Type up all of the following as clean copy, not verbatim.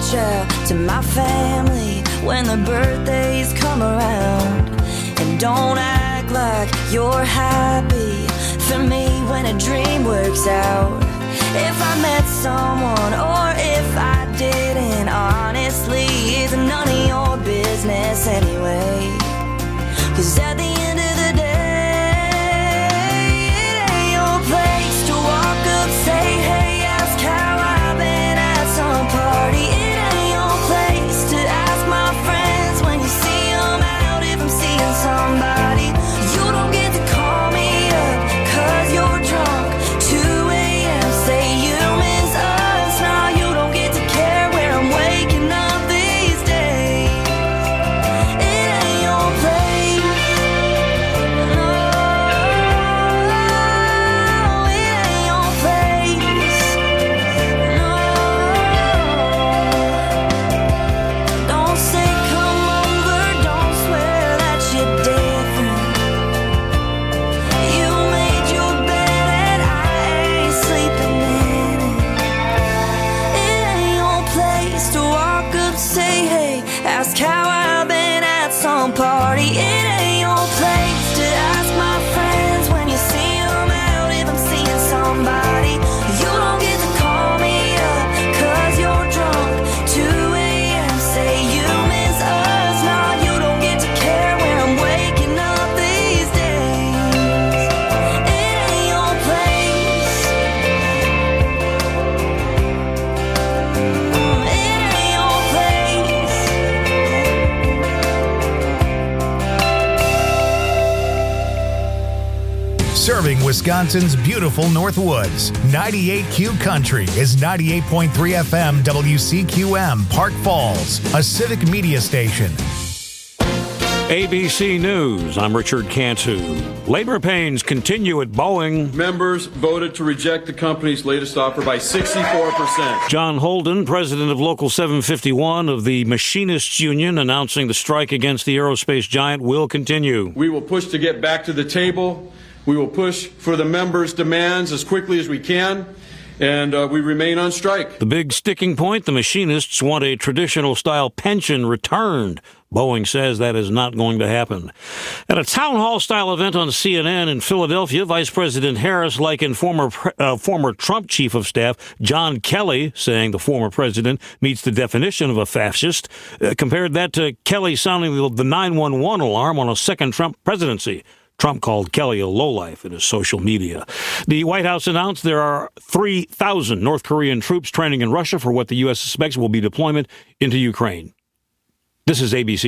reach out to my family when the birthdays come around. And don't act like you're happy for me when a dream works out. If I met someone or if I didn't, honestly, it's none of your business anyway. 'Cause at the end of the day, it ain't your place to walk up, say, hey, ask how I've been at some party. It ain't your place to ask my friends when you see them out if I'm seeing somebody. You don't get to call me up 'cause you're drunk, 2 a.m. Say you miss us, now you don't get to care where I'm waking up these days. It ain't your place. No, it ain't your place. No, don't say come over, don't swear that you're different. You made your bed and I ain't sleeping in it. It ain't your place to walk up, say hey, ask how I've been at some party. It ain't your place to ask my friends when you see them out if I'm seeing somebody. You don't get to call me up 'cause you're drunk, 2 a.m. Say you miss us, now you don't get to care where I'm waking up these days. It ain't your place. It ain't your place. Serving Wisconsin's beautiful Northwoods, 98Q Country is 98.3 FM WCQM, Park Falls, a civic media station. ABC News, I'm Richard Cantu. Labor pains continue at Boeing. Members voted to reject the company's latest offer by 64%. John Holden, president of Local 751 of the Machinists Union, announcing the strike against the aerospace giant will continue. We will push to get back to the table. We will push for the members' demands as quickly as we can, and we remain on strike. The big sticking point, the machinists want a traditional-style pension returned. Boeing says that is not going to happen. At a town hall-style event on CNN in Philadelphia, Vice President Harris likened former Trump chief of staff John Kelly, saying the former president meets the definition of a fascist, compared that to Kelly sounding the 911 alarm on a second Trump presidency. Trump called Kelly a lowlife in his social media. The White House announced there are 3,000 North Korean troops training in Russia for what the U.S. suspects will be deployment into Ukraine. This is ABC.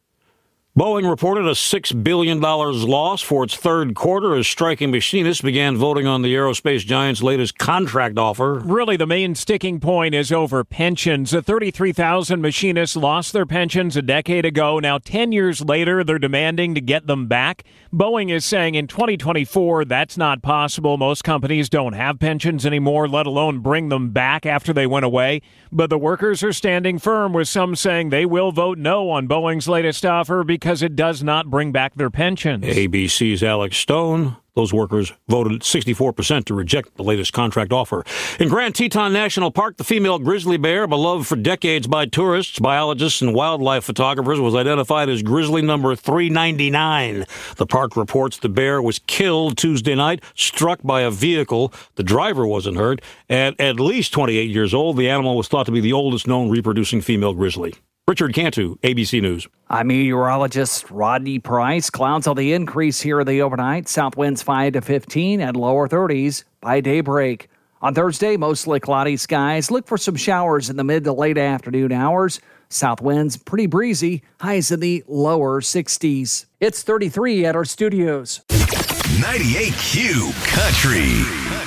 Boeing reported a $6 billion loss for its third quarter as striking machinists began voting on the aerospace giant's latest contract offer. Really, the main sticking point is over pensions. 33,000 machinists lost their pensions a decade ago. Now, 10 years later, they're demanding to get them back. Boeing is saying in 2024, that's not possible. Most companies don't have pensions anymore, let alone bring them back after they went away. But the workers are standing firm, with some saying they will vote no on Boeing's latest offer because it does not bring back their pensions. ABC's Alex Stone. Those workers voted 64% to reject the latest contract offer. In Grand Teton National Park, the female grizzly bear, beloved for decades by tourists, biologists, and wildlife photographers, was identified as grizzly number 399. The park reports the bear was killed Tuesday night, struck by a vehicle. The driver wasn't hurt. At least 28 years old, the animal was thought to be the oldest known reproducing female grizzly. Richard Cantu, ABC News. I'm meteorologist Rodney Price. Clouds on the increase here in the overnight. South winds 5 to 15 and lower 30s by daybreak. On Thursday, mostly cloudy skies. Look for some showers in the mid to late afternoon hours. South winds pretty breezy. Highs in the lower 60s. It's 33 at our studios. 98Q Country.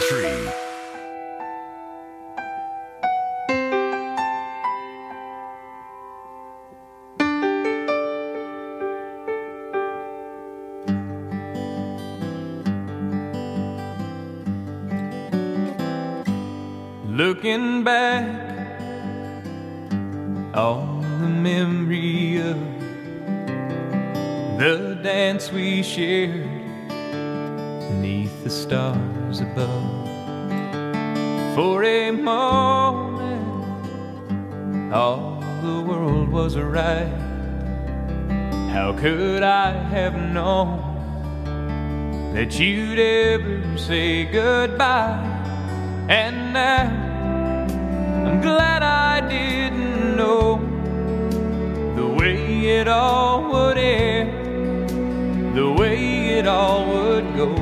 Looking back on the memory of the dance we shared beneath the stars above. For a moment all the world was right. How could I have known that you'd ever say goodbye? And now I'm glad I didn't know the way it all would end, the way it all would go.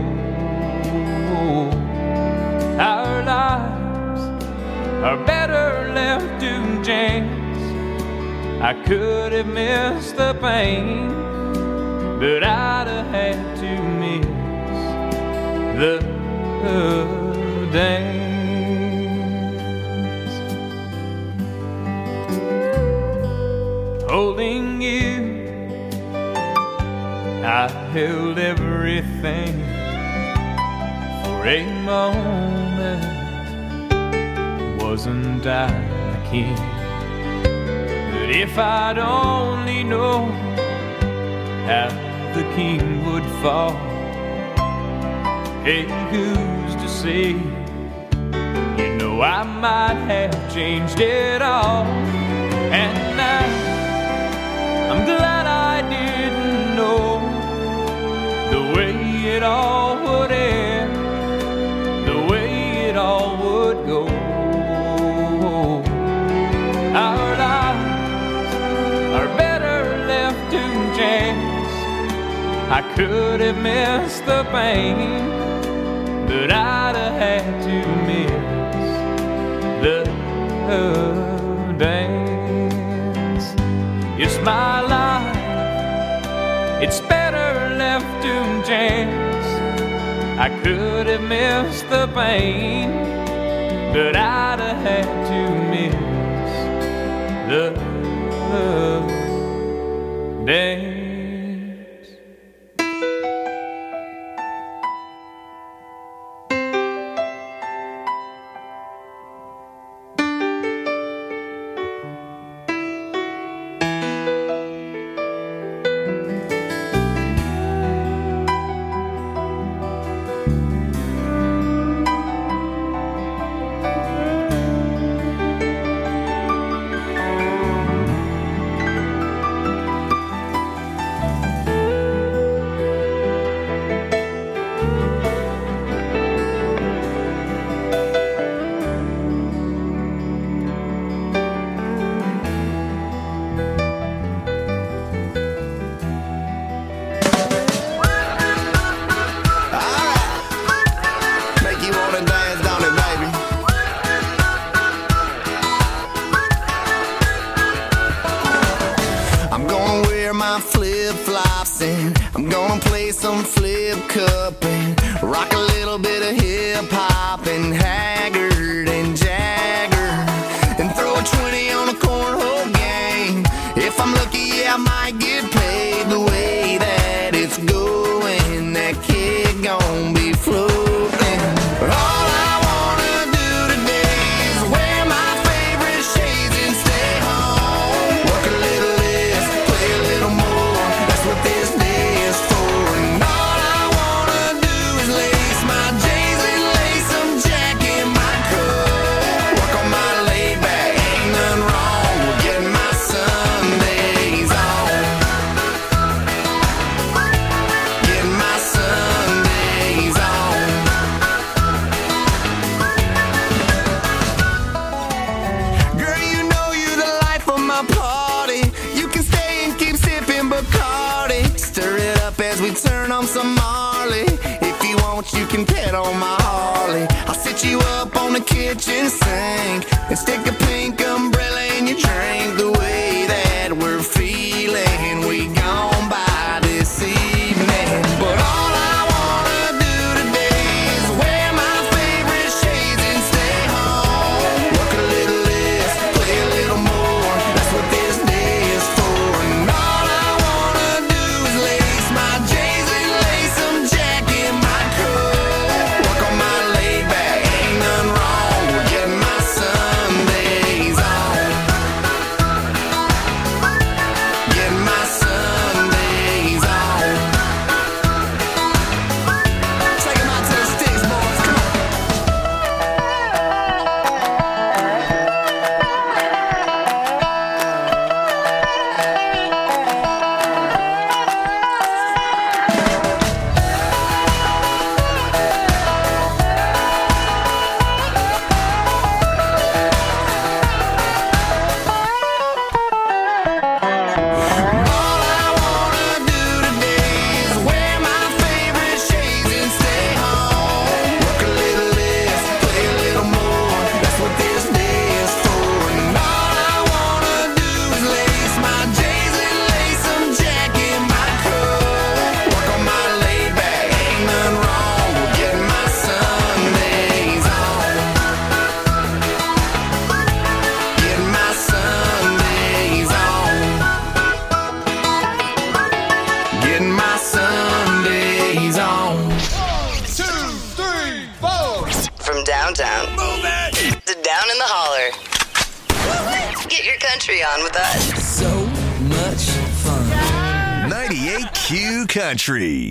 Our lives are better left to chance. I could have missed the pain, but I'd have had to miss the dance. Holding you, I held everything for a moment. Wasn't I the king? But if I'd only known how the king would fall, hey, who's to say? You know I might have changed it all. And now I'm glad I didn't know the way it all would end, the way it all would go. Our lives are better left to chance. I could have missed the pain, but I'd have had to miss the dance. It's my life, it's better left to chance. I could have missed the pain, but I'd have had to miss the dance. Sundays on. country on with us. So much fun. 98Q Country.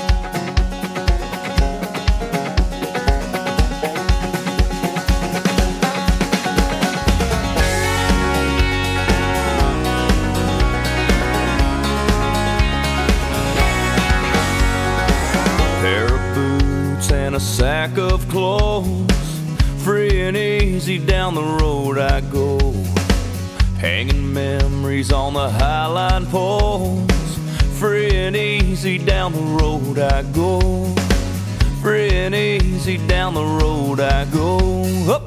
And a sack of clothes, free and easy down the road I go, hanging memories on the highline poles. Free and easy down the road I go, free and easy down the road I go. Up.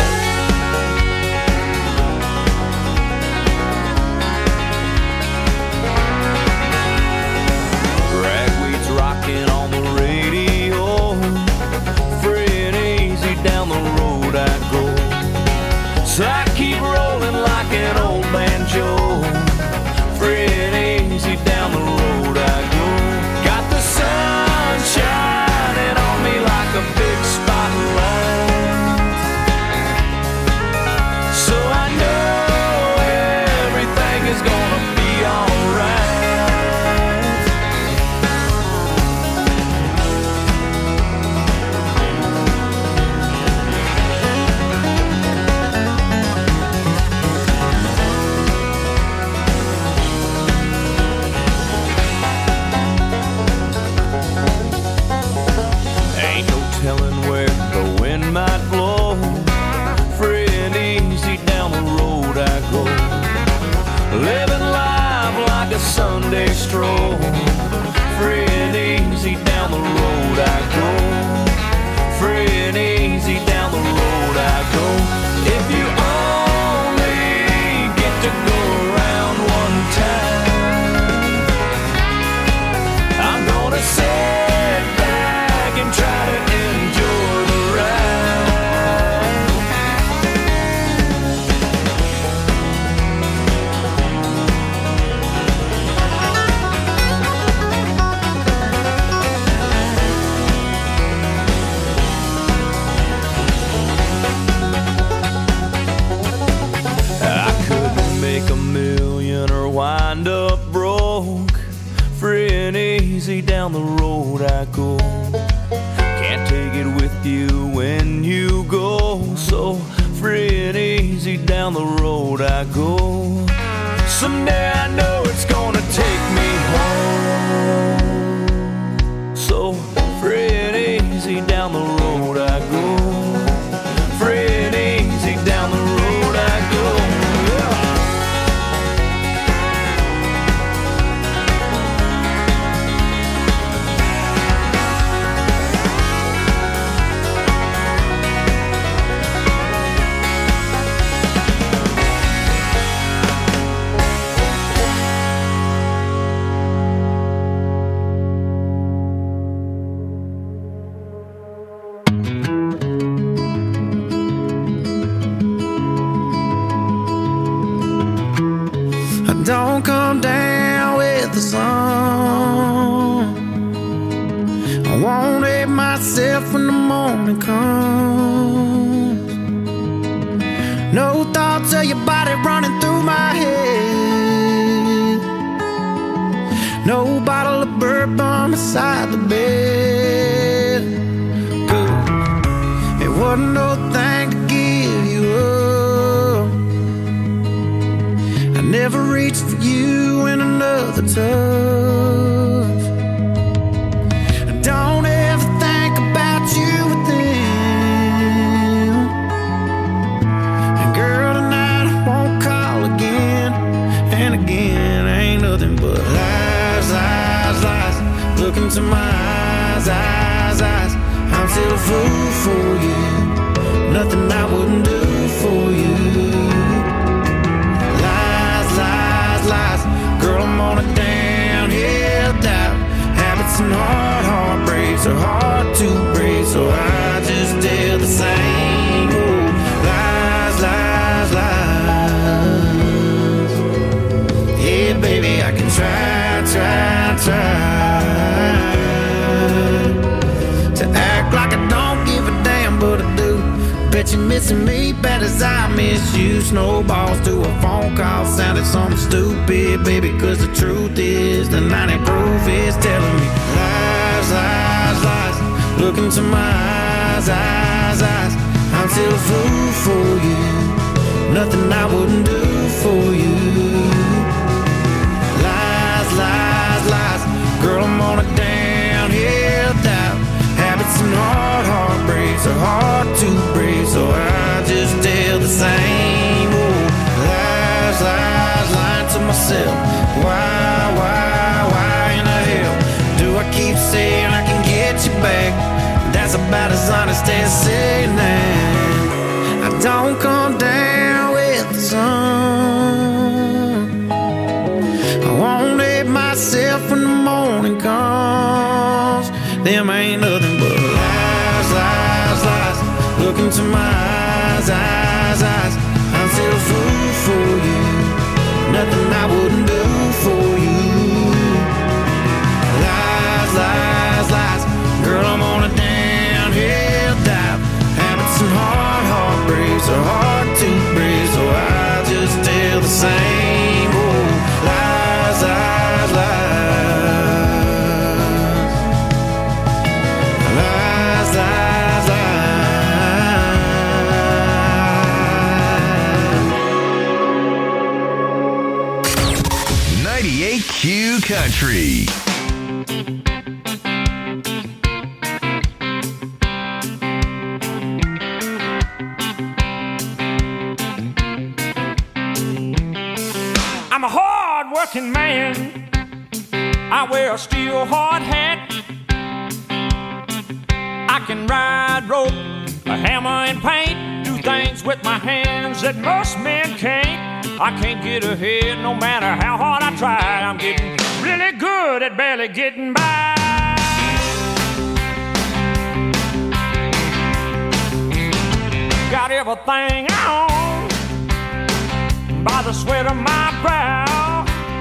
Ragweed's rocking on the radio, down the road I go. So I keep rolling like an old banjo, free and easy down the road I go. Got the sun shining on me like a big spotlight, so I know everything is gonna be alright. Might blow, free and easy down the road I go, living life like a Sunday stroll, free and easy down the road I go, free and easy down the road I go. If you only get to go around one time, I'm gonna sit back and try to enjoy the ride. Wind up broke, free and easy down the road I go. Can't take it with you when you go, so free and easy down the road I go. Someday I know it's gonna take me home, so free and easy down the road I go, free and easy down the road I go. Don't come down with the sun. I won't hate myself when the morning comes. No thoughts of your body running through my head. No bottle of bourbon beside the bed. Good. It wasn't no thing to give you up. Never reached for you in another touch. Don't ever think about you with them. And girl, tonight I won't call again. And again, ain't nothing but lies, lies, lies. Look into my eyes, eyes, eyes. I'm still a fool for you. Nothing I wouldn't do for you. Lies. Girl, I'm on a downhill dive. Habits and heartbreaks are hard to break, so I just tell the same old lies, lies, lies. Yeah, baby, I can try to act like I don't give a damn, but I do. Bet bet you're missing me bad as I miss you. Snowballs to a phone call sounded something stupid, baby, cause the truth is the 90 proof is telling me lies, lies, lies. Look into my eyes, eyes, eyes. I'm still a fool for you. Nothing I wouldn't do for you. Lies, lies, lies. Girl, I'm on a downhill dive. Habits and heartbreaks are hard to break, so I just tell the same old lies, lies, lying to myself. Why in the hell do I keep saying I can get you back? That's about as honest as saying that I don't come down with the sun. I won't let myself when the morning comes. Them ain't nothing but lies, lies, lies. Look into my eyes, eyes, eyes. I'm still a fool for you. Nothing I wouldn't do for you. Lies, lies, lies. Girl, I'm on a downhill dive. Habits and heartbreaks are hard to break, so I just tell the same old lies, lies, lies. Lies, lies, lies. 98 Q Country. I'm a hard-working man. I wear a steel hard hat. I can ride rope, a hammer and paint, do things with my hands that most men can't. I can't get ahead no matter how hard I try. I'm getting really good at barely getting by. Got everything I own by the sweat of my brow.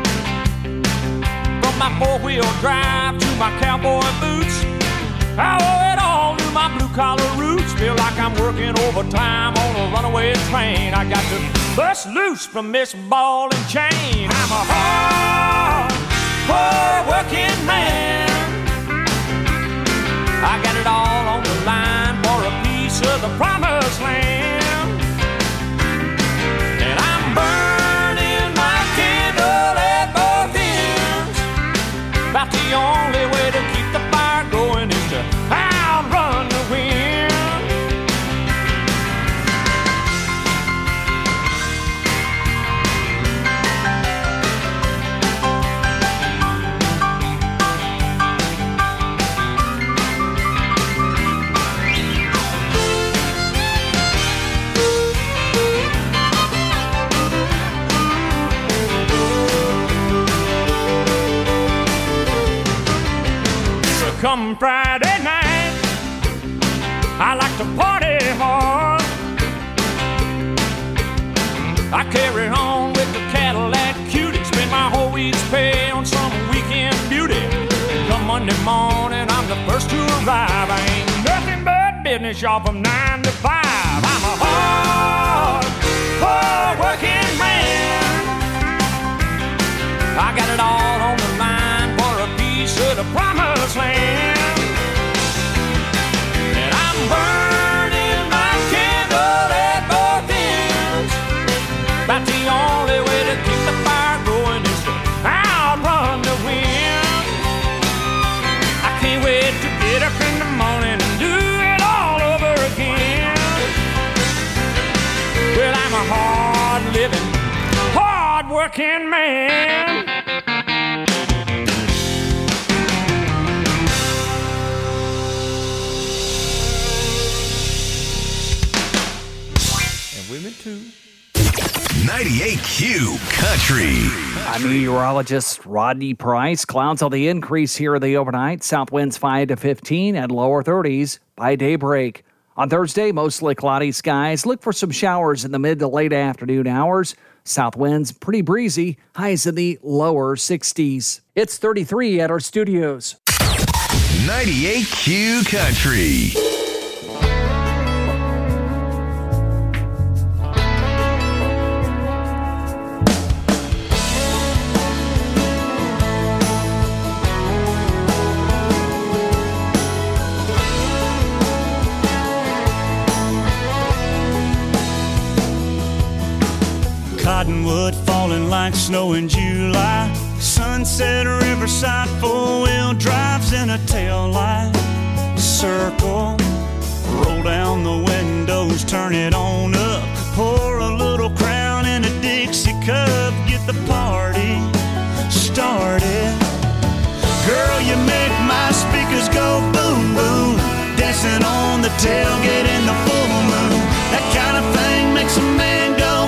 From my four-wheel drive to my cowboy boots, I owe it all to my blue-collar roots. Feel like I'm working overtime on a runaway train. I got to bust loose from this ball and chain. I'm a hard-working man. I got it all on the line for a piece of the promised land. And I'm burning my candle at both ends. About the only way to keep the fire going is to outrun the wind. Come Friday night, I like to party hard. I carry on with the Cadillac Cutie, spend my whole week's pay on some weekend beauty. Come Monday morning, I'm the first to arrive. I ain't nothing but business, y'all, from 9 to 5. I'm a hard-working man. I got it all on the line for a piece of the promised land. And I'm burning my candle at both ends. About the only way to keep the fire going is to outrun the wind. I can't wait to get up in the morning and do it all over again. Well, I'm a hard-living, hard-working man. Women too. 98 Q Country. I'm meteorologist Rodney Price. Clouds on the increase here in the overnight. South winds 5 to 15 and lower 30s by daybreak. On Thursday, mostly cloudy skies. Look for some showers in the mid to late afternoon hours. South winds pretty breezy. Highs in the lower 60s. It's 33 at our studios. 98 Q Country. mud falling like snow in July. Sunset Riverside, four-wheel drives in a tail light. Circle, roll down the windows, turn it on up. Pour a little Crown in a Dixie cup, get the party started. Girl, you make my speakers go boom, boom. Dancing on the tailgate in the full moon. That kind of thing makes a man go,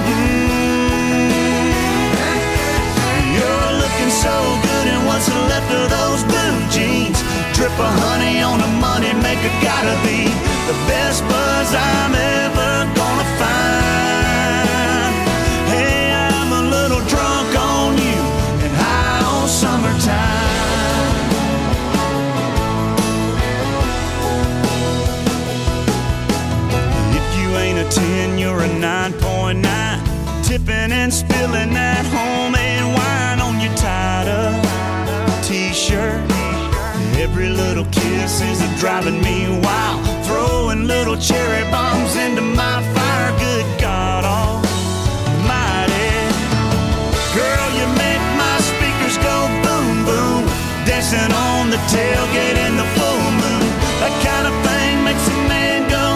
You're looking so good in what's left of those blue jeans. Drip of honey on the money maker, gotta be the best buzz I'm ever gonna find. Hey, I'm a little drunk on you and high on summertime. If you ain't a 10, you're a 9.9. Tipping and spilling that homemade wine on your tied-up t-shirt. Every little kiss is driving me wild. Throwing little cherry bombs into my fire. Good God almighty. Girl, you make my speakers go boom, boom. Dancing on the tailgate in the full moon. That kind of thing makes a man go,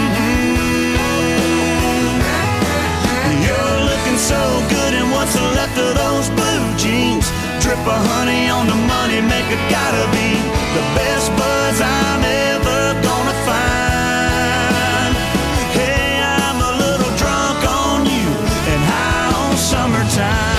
You're looking so good in what's left of those blue jeans. Drip of honey on the money maker, gotta be the best buzz I'm ever gonna find. Hey, I'm a little drunk on you and high on summertime.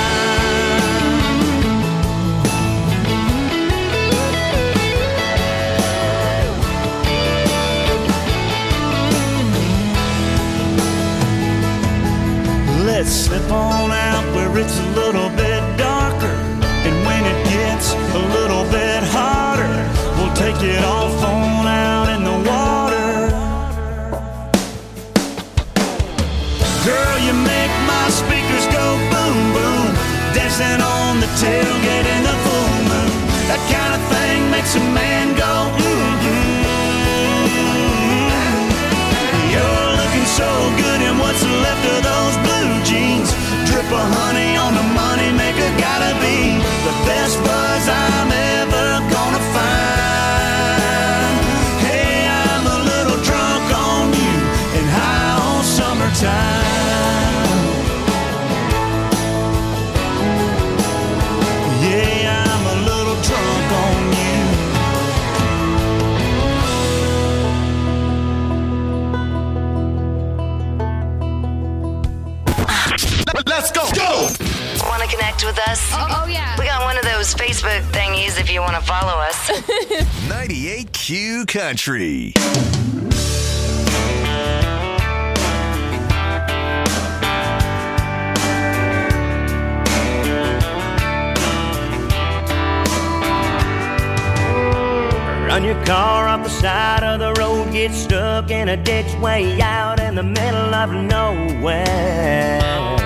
Let's slip on out where it's a little bit darker. And when it gets a little bit hotter, we'll take it off on out in the water. Girl, you make my speakers go boom, boom. Dancing on the tailgate in the full moon. That kind of thing makes a man go, You're looking so good in what's left of those blue jeans. Drip of honey on the money maker, gotta be the best buzz I'm ever gonna find. Hey, I'm a little drunk on you and high on summertime. Yeah, I'm a little drunk on you. Let's go! Go! Want to connect with us? Oh, yeah. We got one of those Facebook thingies if you want to follow us. 98Q Country. Run your car off the side of the road, get stuck in a ditch way out in the middle of nowhere.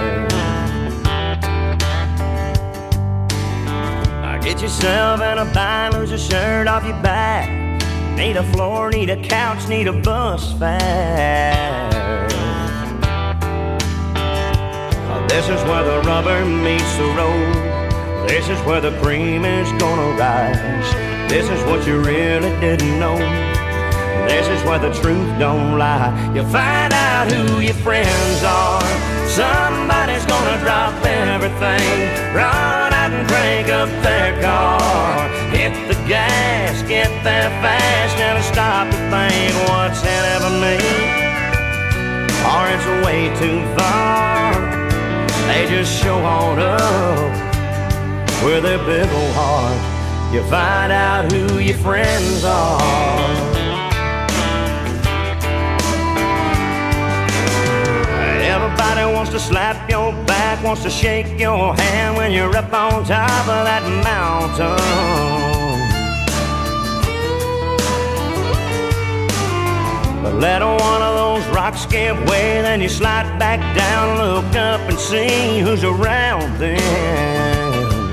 Get yourself in a bind, lose your shirt off your back. Need a floor, need a couch, need a bus fare. This is where the rubber meets the road. This is where the cream is gonna rise. This is what you really didn't know. This is where the truth don't lie. You'll find out who your friends are. Somebody's gonna drop everything, run out and crank up their car. Hit the gas, get there fast, and stop to think what's in it for me, or it's way too far. They just show on up with their big old heart. You find out who your friends are. Everybody wants to slap your back, wants to shake your hand when you're up on top of that mountain. But let one of those rocks give way, then you slide back down, look up and see who's around then.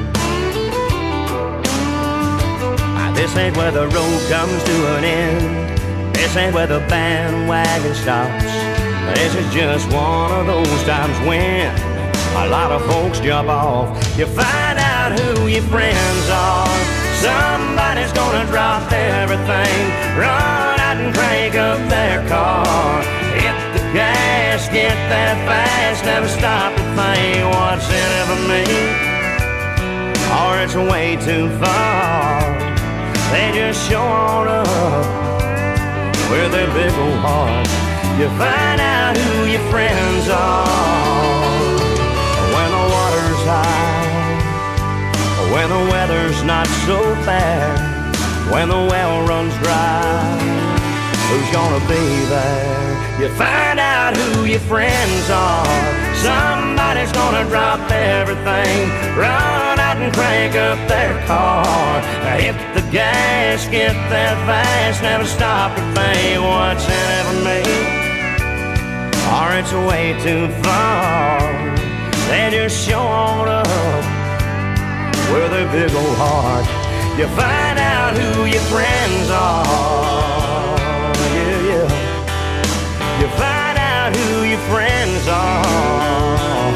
This ain't where the road comes to an end. This ain't where the bandwagon stops. This is just one of those times when A lot of folks jump off. You find out who your friends are. Somebody's gonna drop everything, run out and crank up their car. Hit the gas, get that fast, never stop to think what's in it for me, or it's way too far. They just show on up with their big old heart. You find out who your friends are when the water's high, when the weather's not so bad, when the well runs dry. Who's gonna be there? You find out who your friends are. Somebody's gonna drop everything, run out and crank up their car. Hit the gas, get that fast, never stop to think what's in it for me, or it's way too far. They just show on up with their big old heart. You find out who your friends are. Yeah, yeah. You find out who your friends are.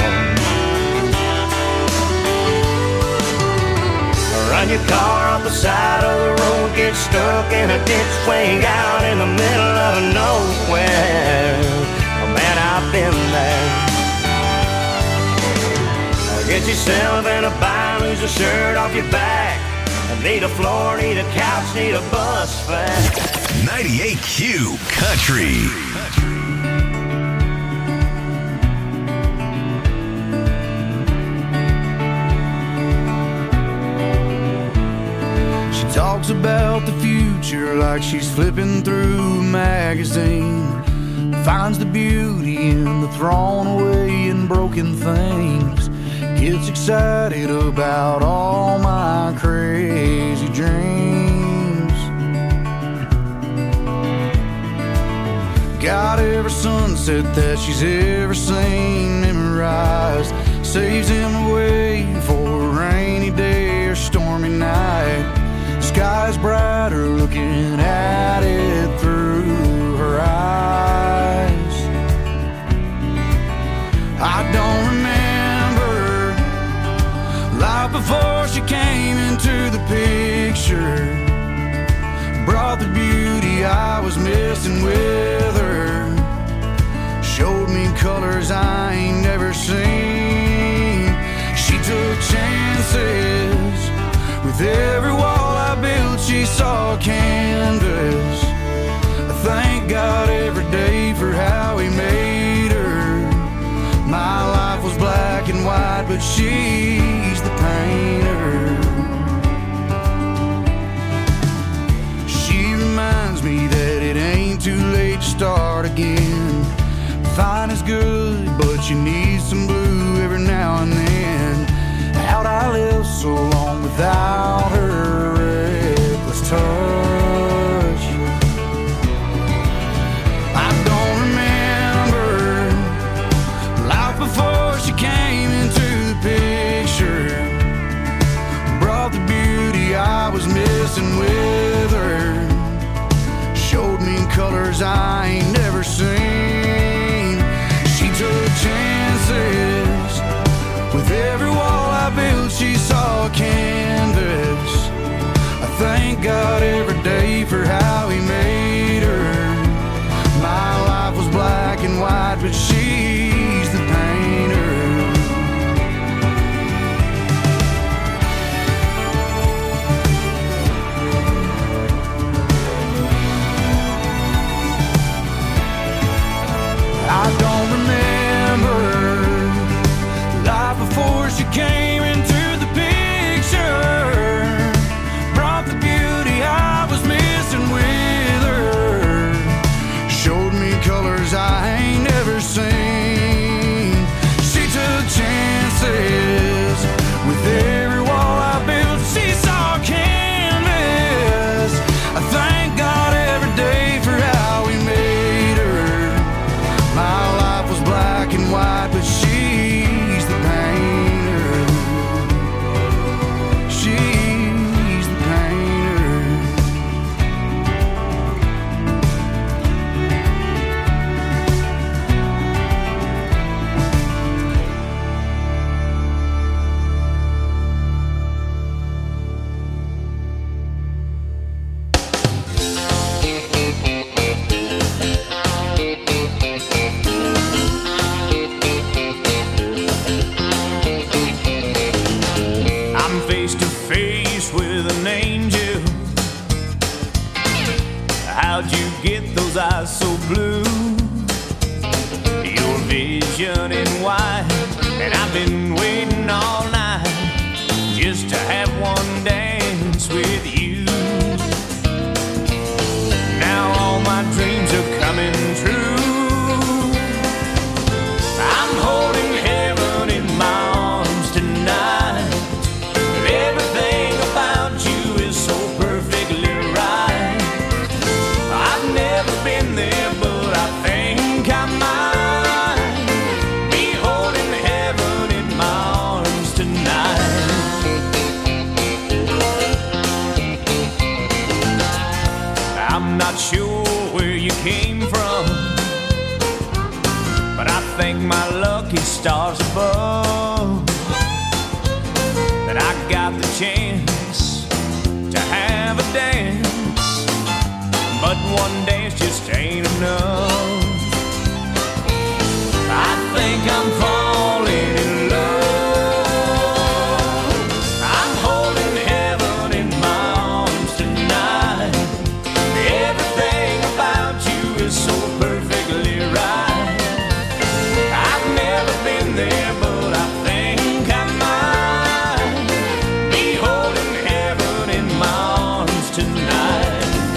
Run your car off the side of the road, get stuck in a ditch way out in the middle of nowhere. Oh, man, I've been there. Get yourself in a bind, lose a shirt off your back. Need a floor, need a couch, need a bus fare. 98Q Country. She talks about the future like she's flipping through a magazine. Finds the beauty in the thrown away and broken things. Gets excited about all my crazy dreams. Got every sunset that she's ever seen memorized. Saves him away for a rainy day or stormy night. Sky's brighter looking at it through her eyes. I don't remember life before she came into the picture. Brought the beauty I was missing with her. Showed me colors I ain't never seen. She took chances. With every wall I built she saw canvas. I thank God every day for how he made her. My life was black and white, but she's the painter. She reminds me that it ain't too late to start again. Fine is good, but you need some blue every now and then. How'd I live so long without her reckless touch? I don't remember life before she came into the picture. Brought the beauty I was missing with her. Showed me colors I ain't never seen. She took chances. With every wall I built she saw canvas. I thank God every day for how he made her. My life was black and white, but she's the painter. I don't remember life before she came into the picture. Brought the beauty I was missing with her. Showed me colors I ain't never seen. She took chances. With every wall I built she saw canvas. I thank God every day for how he made her. My life was black and white, but she's the painter. stars above that I got the chance to have a dance, but one dance just ain't enough. I think I'm falling in love. I'm holding heaven in my arms tonight. Everything about you is so perfectly right. I've never been there, but I think I might be holding heaven in my arms tonight.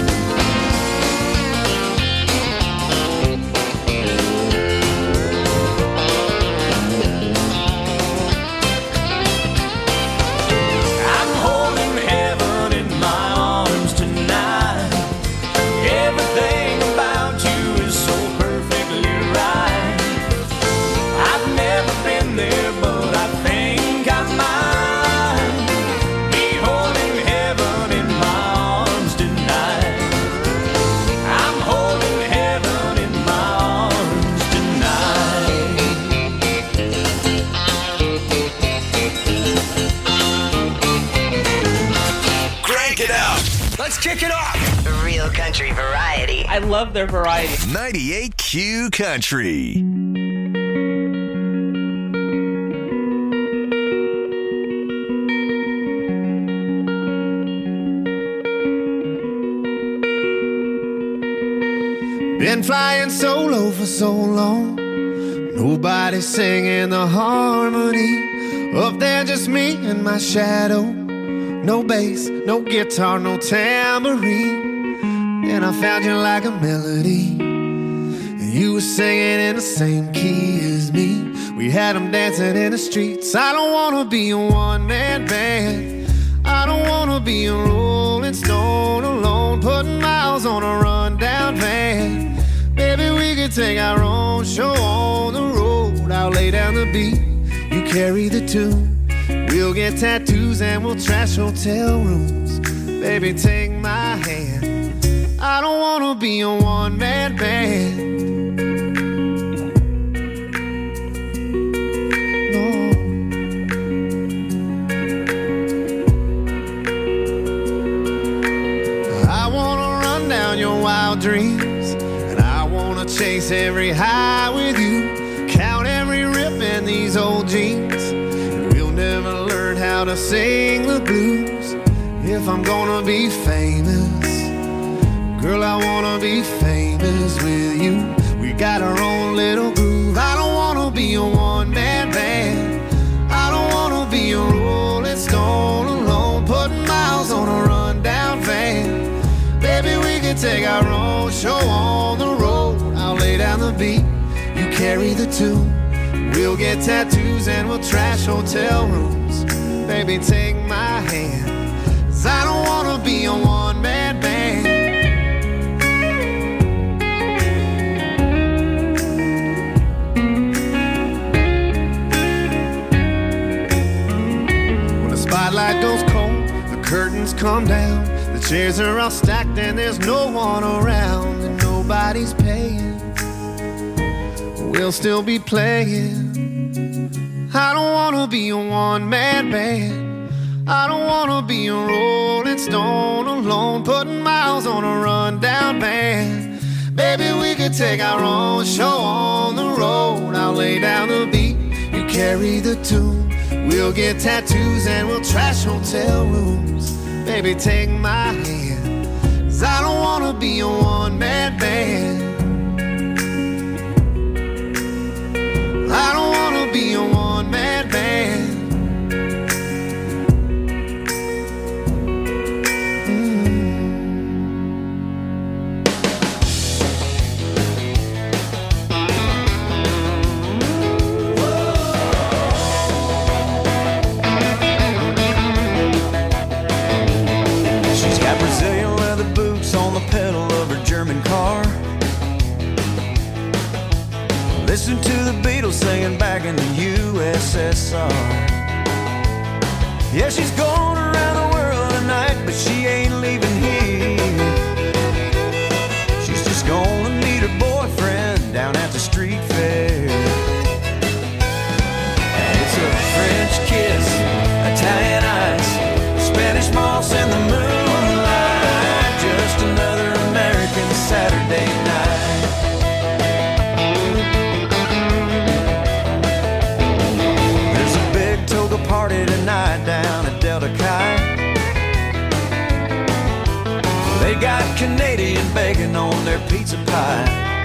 I'm holding heaven in my arms tonight. Everything about you is so perfectly right. I've never been there, but I think I might be holding heaven in my arms tonight. I'm holding heaven in my arms tonight. Crank it up. Let's kick it off. Real country variety. I love their variety. 98Q Country. Been flying solo for so long. Nobody singing the harmony. Up there just me and my shadow. No bass, no guitar, no tambourine. And I found you like a melody. And you were singing in the same key as me. We had them dancing in the streets. I don't wanna be a one-man band. I don't wanna be a rolling stone alone, putting miles on a rundown van. Maybe we could take our own show on the road. I'll lay down the beat, you carry the tune. We'll get tattoos and we'll trash hotel rooms. Baby, take my hand. I don't wanna be a one-man band. Dreams, and I wanna chase every high with you, count every rip in these old jeans, and we'll never learn how to sing the blues. If I'm gonna be famous, girl, I wanna be famous with you. We got our own little groove. I don't wanna be a one-man band. I don't wanna be a rolling stone alone, putting miles on a rundown van. Baby, we can take our own show on the road. I'll lay down the beat, you carry the tune. We'll get tattoos and we'll trash hotel rooms. Baby, take my hand, 'cause I don't wanna be a one-man band. When the spotlight goes cold, the curtains come down. The chairs are all stacked and there's no one around, and nobody's paying. We'll still be playing. I don't wanna be a one-man band. I don't wanna be a rolling stone alone, putting miles on a rundown van. Baby, we could take our own show on the road. I'll lay down the beat, you carry the tune. We'll get tattoos and we'll trash hotel rooms. Baby, take my hand, 'cause I don't wanna be a one-man band. I don't wanna be a one-man band. Pedal of her German car. Listen to the Beatles singing back in the USSR. Yeah, she's going around the world tonight, but she ain't leaving here. She's just gonna meet her boyfriend down at the street fair. bacon on their pizza pie.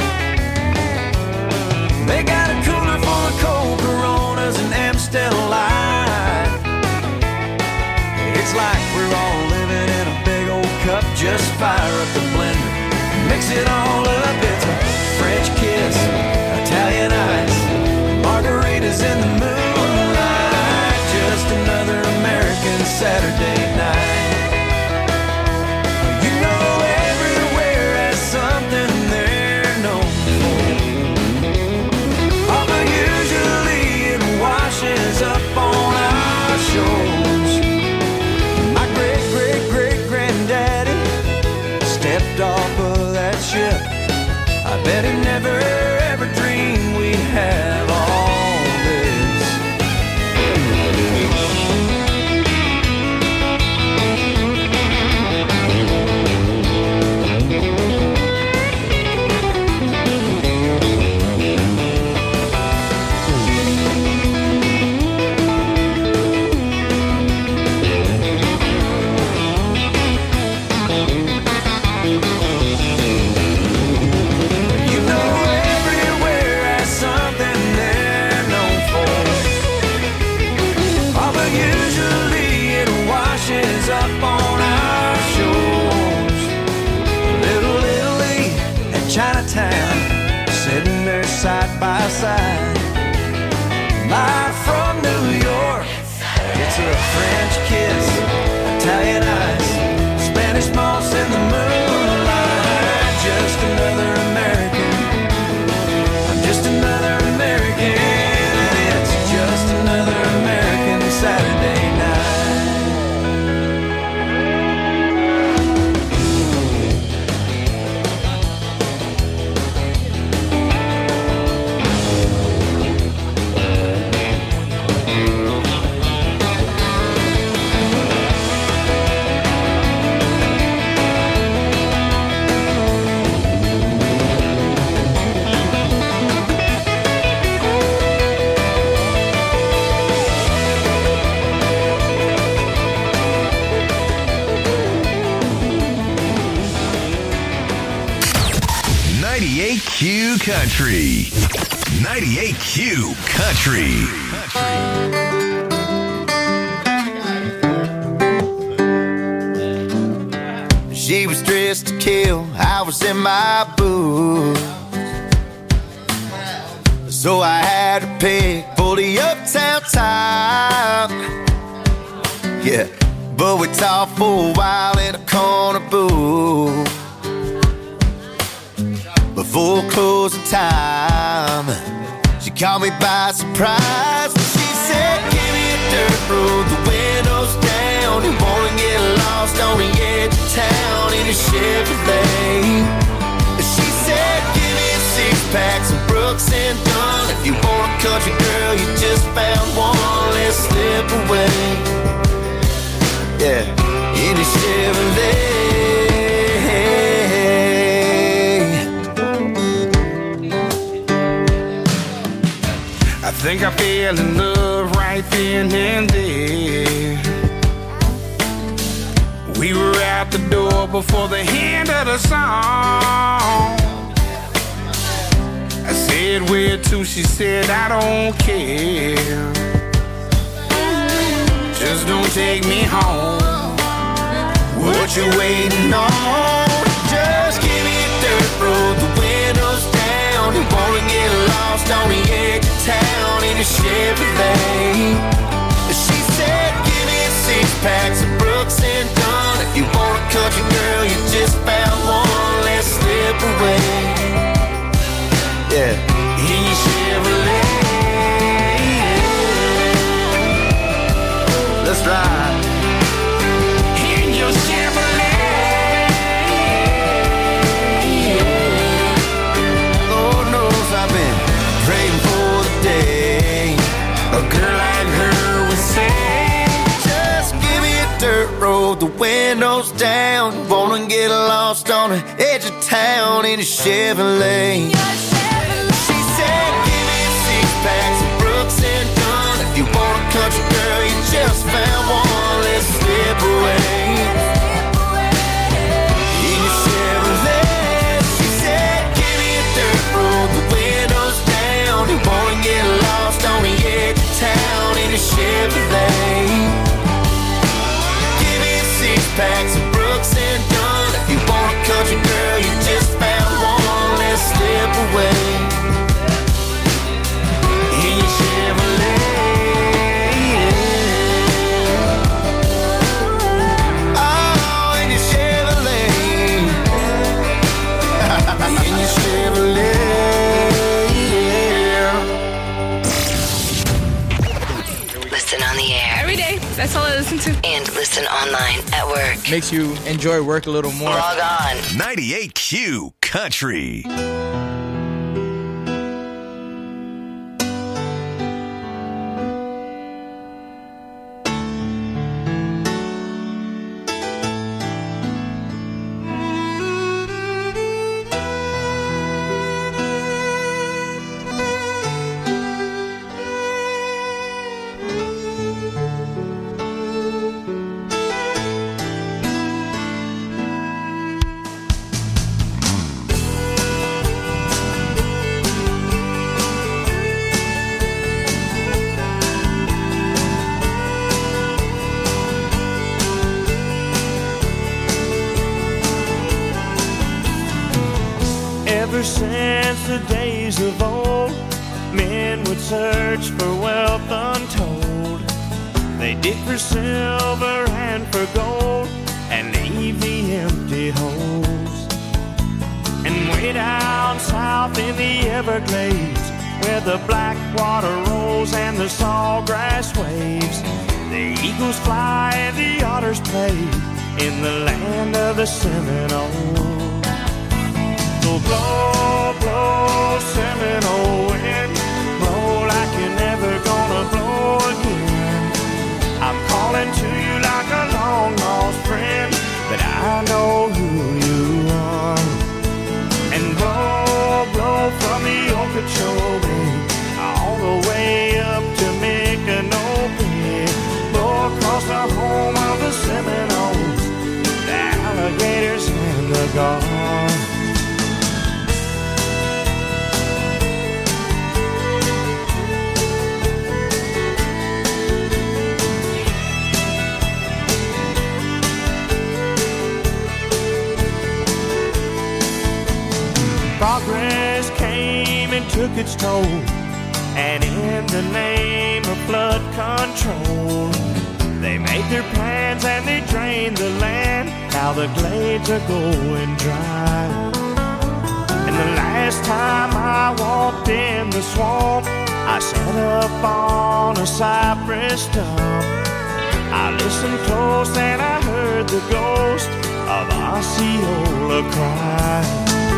They got a cooler full of cold Coronas and Amstel Light. It's like we're all living in a big old cup. Just fire up the blender, mix it all up. It's a French kiss, Italian ice, margaritas in the moonlight. Just another American Saturday night. You know everywhere has something they're known for, although usually it washes up on our shores. My great-great-great-granddaddy stepped off of that ship. I bet he never ever dreamed we'd have all this. You know everywhere has something they're known for, although usually it washes up on our shores. Little Italy and Chinatown, sitting there side by side. Live from New York, it's a French kiss, Italian ice, Spanish moss in the moonlight. Just another American, I'm just another American, and it's just another American Saturday night. Q Country. 98Q Country. She was dressed to kill, I was in my boots, so I had to pick for the uptown top. Yeah, but we talked for a while in a corner booth before closing time. She caught me by surprise. She said, give me a dirt road, the windows down. You wanna get lost on the edge of town in a Chevrolet. She said, give me a six-pack, some Brooks and Dunn. If you want a country girl, you just found one. Let's slip away. Yeah, in a Chevrolet. I think I fell in love right then and there. We were out the door before the end of the song. I said, where to? She said, I don't care. Just don't take me home. What you waiting on? Just give me a dirt road, the windows down. You wanna get lost on the edge of town in a Chevrolet. She said, give me a six-pack, some Brooks and Dunn. If you want a country girl, you just found one. Let's slip away. Yeah, in your Chevrolet. Let's ride. In your Chevrolet. Lord knows I've been praying for the day a girl like her would say, just give me a dirt road, the windows down. Wanna get lost on the edge of town in a Chevrolet. She said, give me a six-pack, some Brooks and Dunn. If you want a country girl, you just found one. Let's slip away in your Chevrolet. That's all I listen to. And listen online at work. Makes you enjoy work a little more. Log on. 98Q Country. Ever since the days of old, men would search for wealth untold. They dig for silver and for gold and leave the empty holes. And way down south in the Everglades, where the black water rolls and the sawgrass waves, the eagles fly and the otters play in the land of the Seminoles. So blow, blow, Seminole wind, blow like you're never gonna blow again. I'm calling to you like a long lost friend, but I know who you are. And blow, blow from the Okeechobee all the way up to Micanopy, blow across the home of the Seminoles, the alligators and the gulls. Progress came and took its toll, and in the name of flood control, they made their plans and they drained the land. Now the glades are going dry. And the last time I walked in the swamp, I sat up on a cypress stump. I listened close and I heard the ghost of Osceola cry.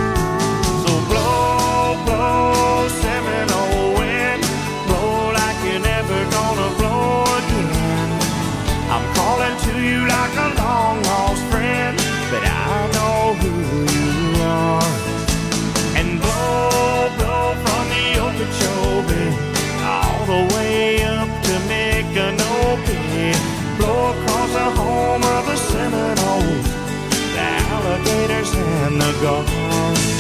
Blow, blow, Seminole wind, blow like you're never gonna blow again. I'm calling to you like a long lost friend, but I know who you are. And blow, blow from the Okeechobee all the way up to Micanopy, blow across the home of the Seminoles, the alligators and the gulls.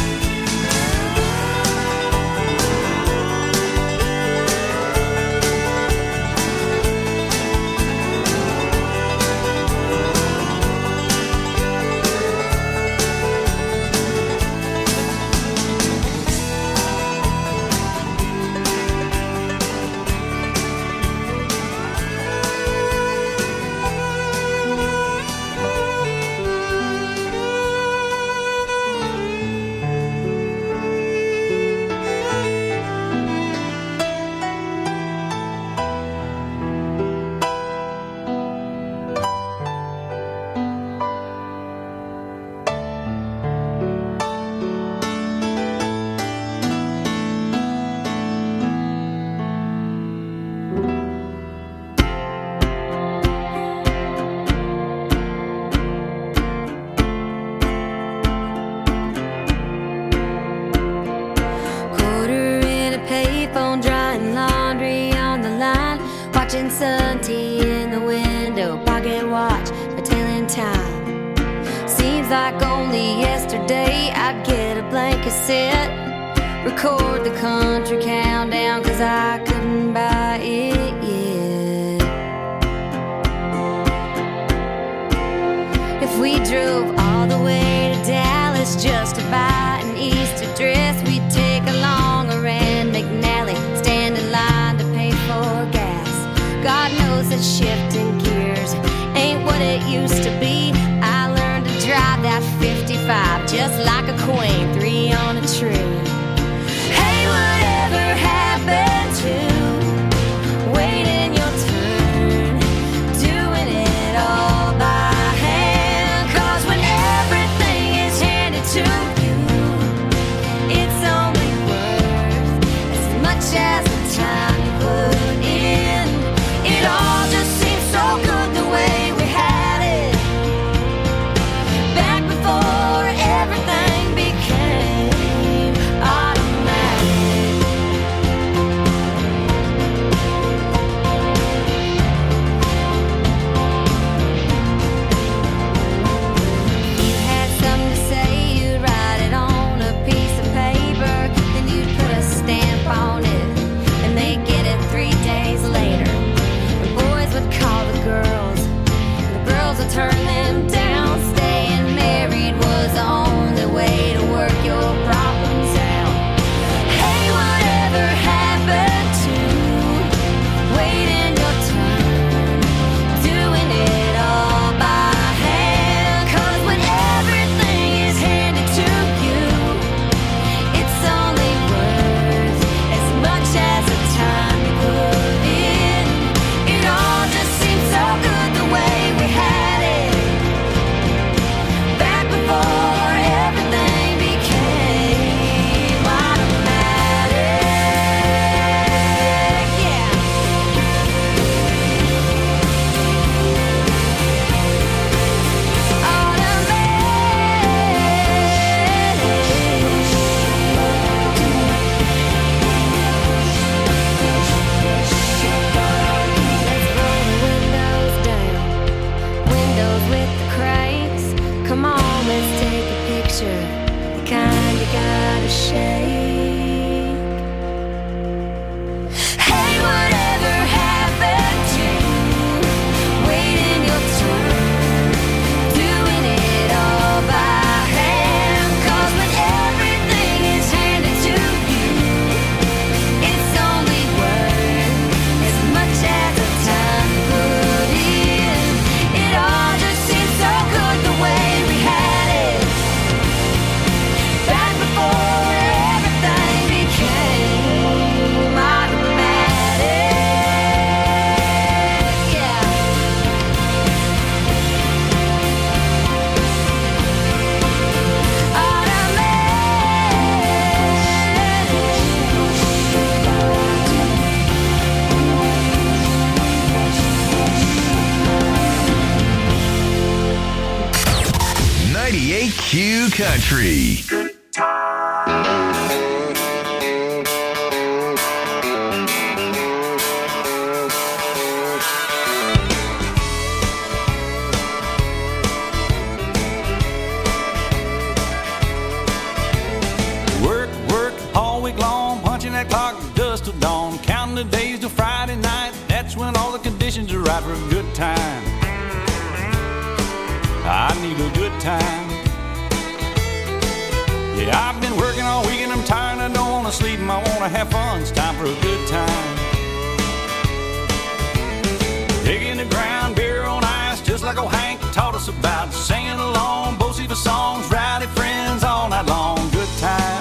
Sun tea in the window, pocket watch, a telling time. Seems like only yesterday I'd get a blank cassette, record the country countdown, cause I couldn't buy it yet. If we drove all the way to Dallas just to buy an Easter dress, we'd take along a Rand McNally, stand in line to pay for gas. God knows that shifting gears ain't what it used to be. I learned to drive that 55 just like a queen, 3 on a tree. Hey, whatever happened to waiting your turn? Do 98Q Country. That clock dust till dawn, counting the days till Friday night. That's when all the conditions are right for a good time. I need a good time. Yeah, I've been working all week and I'm tired. I don't want to sleep and I want to have fun. It's time for a good time. Digging the ground, beer on ice, just like old Hank taught us about. Singing along, Bocephus songs, rowdy friends all night long. Good time.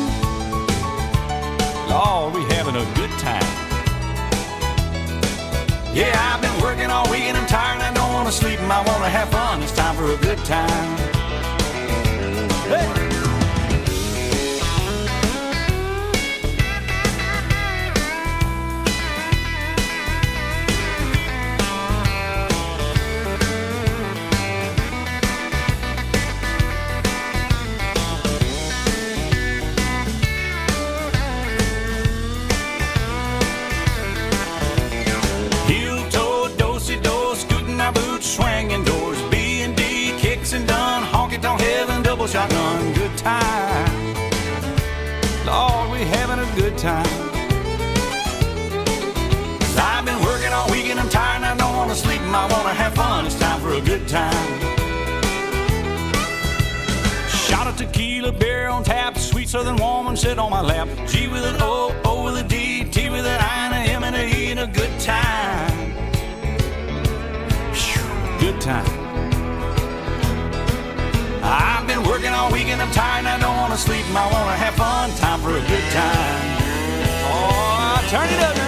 Oh, we having a good time. Yeah, I've been working all week and I'm tired and I don't want to sleep and I want to have fun. It's time for a good time. Hey! Swinging doors, B&D, kicks and done, honky-tonk heaven, double shotgun, good time. Lord, we having a good time. 'Cause I've been working all week and I'm tired and I don't want to sleep and I want to have fun. It's time for a good time. Shot of tequila, beer on tap, sweet southern woman sit on my lap. G with an O, O with a D, T with an I and a M and a E, and a good time. Good time. I've been working all week and I'm tired and I don't want to sleep and I want to have fun. Time for a good time. Oh, turn it up now.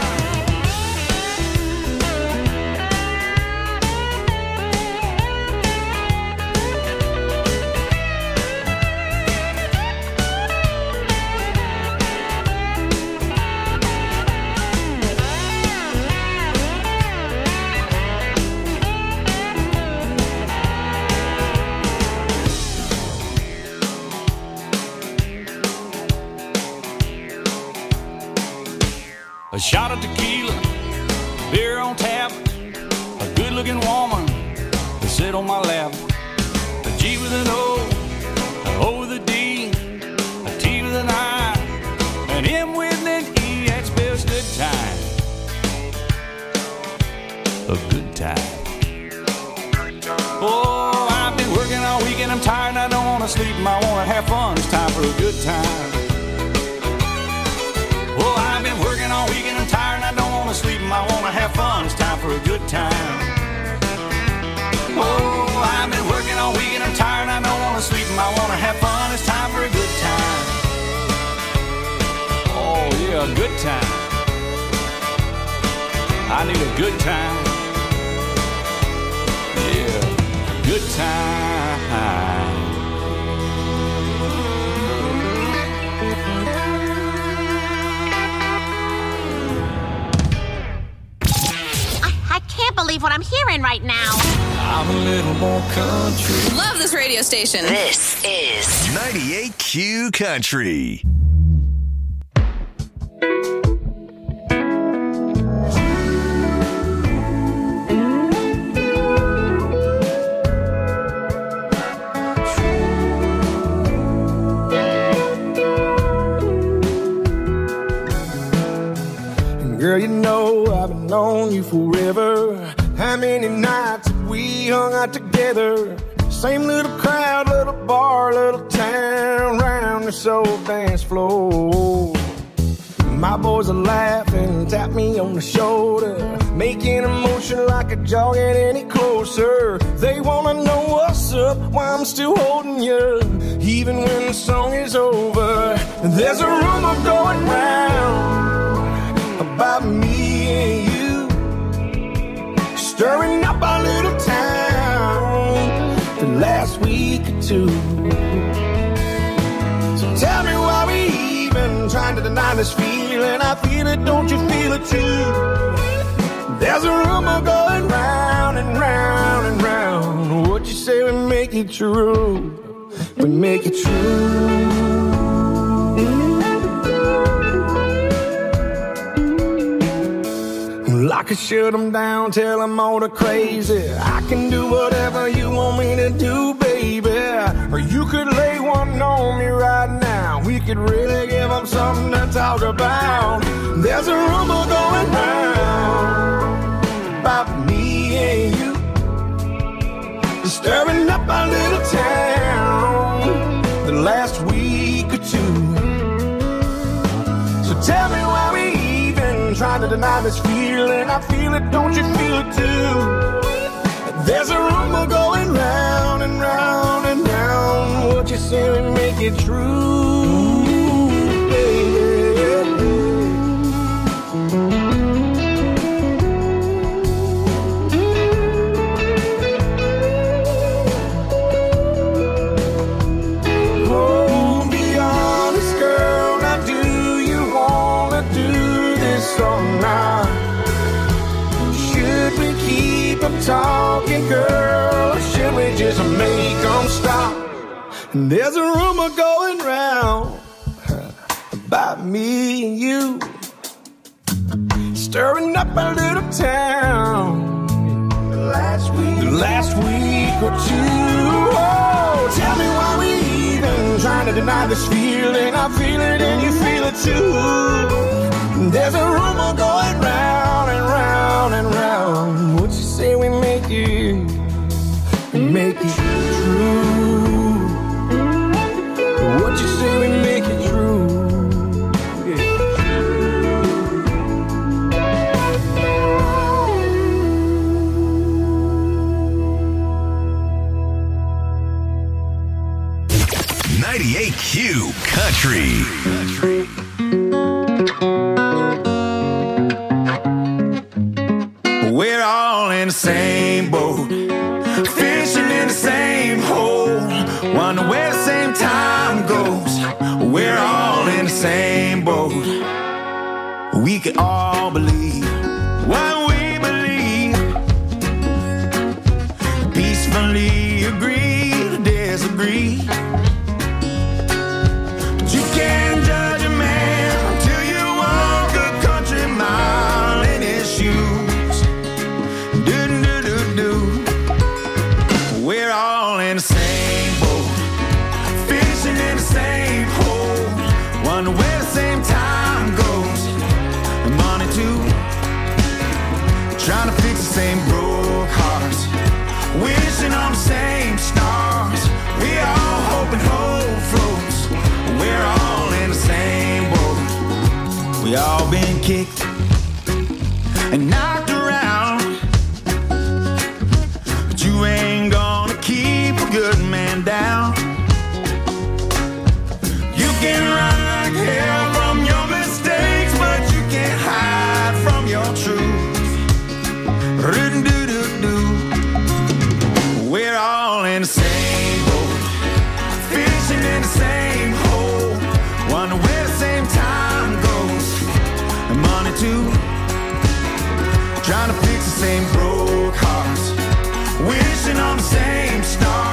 A shot of tequila, beer on tap, a good-looking woman to sit on my lap. A G with an O, an O with a D, a T with an I, an M with an E. That spells good time. A good time. Oh, I've been working all week and I'm tired and I don't want to sleep and I want to have fun. It's time for a good time. Oh, I've been working all week and I'm tired and I don't want to sleep and I want to have fun. It's time for a good time. Oh, I've been working all week and I'm tired and I don't want to sleep and I want to have fun. It's time for a good time. Oh, yeah, a good time. I need a good time. Yeah, good time. I can't believe what I'm hearing right now. I'm a little more country. Love this radio station. This is 98Q Country. Girl, you know I've been on you forever. How many nights have we hung out together? Same little crowd, little bar, little town, round this old dance floor. My boys are laughing, tap me on the shoulder, making a motion like a jog ain't any closer. They wanna know what's up, why I'm still holding you, even when the song is over. There's a rumor going round about me and you, stirring up our little town the last week or two. So tell me why we even trying to deny this feeling. I feel it, don't you feel it too? There's a rumor going round and round and round. What you say would make it true, but we make it true. I could shut them down, tell them all the crazy. I can do whatever you want me to do, baby. Or you could lay one on me right now. We could really give them something to talk about. There's a rumor going round about me and you, stirring up our little town the last week or two. So tell me why we even trying to deny this feeling. I feel it, don't you feel it too? There's a rumor going round and round and round. What you say we make it true, baby. Talking, girl, or should we just make them stop? And there's a rumor going round about me and you, stirring up a little town the last week or two. Oh, tell me why we even trying to deny this feeling. I feel it and you feel it too. There's a rumor going round and round and round. What you say we make it true? What you say we make it true? Yeah. 98Q Country. We're all in the same boat, fishing in the same hole, wonder where the same time goes. We're all in the same boat. We can all believe what we believe, peacefully agree to disagree. But you can't judge a man until you walk a country mile in his shoes. We're all in the same boat, fishing in the same hole, wonder where the same time goes. And money too, trying to fix the same broke hearts, wishing on the same stars. We all hope and hope floats. We're all in the same boat. We all been kicked and knocked around, but you ain't gonna keep a good man down. You can run like hell from your mistakes, but you can't hide from your truth. We're all in the same boat, fishing in the same hole, wonder where the same time goes. And money too, trying to fix the same broke hearts, wishing on the same stars.